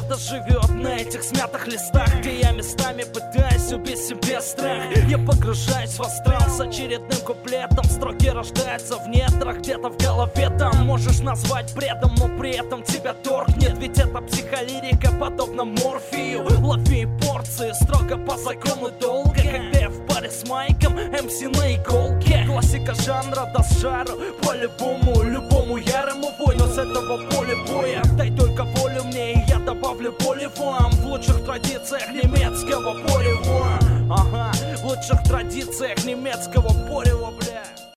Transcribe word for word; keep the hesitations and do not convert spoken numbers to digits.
правда живет на этих смятых листах, где я местами пытаюсь убить себе страх. Я погружаюсь в астрал с очередным куплетом. Строки рождаются в недрах, где-то в голове. Там можешь назвать бредом, но при этом тебя торкнет. Ведь это психолирика, подобно морфию. Лови порции строго по закону долга, когда я в паре с Майком, эм си на иголке. Классика жанра даст жару по-любому, любому ярому воину с этого поля боя. Дай только волю мне, и я добавлю боли вам. В лучших традициях немецкого порева. Ага, в лучших традициях немецкого порева, бля.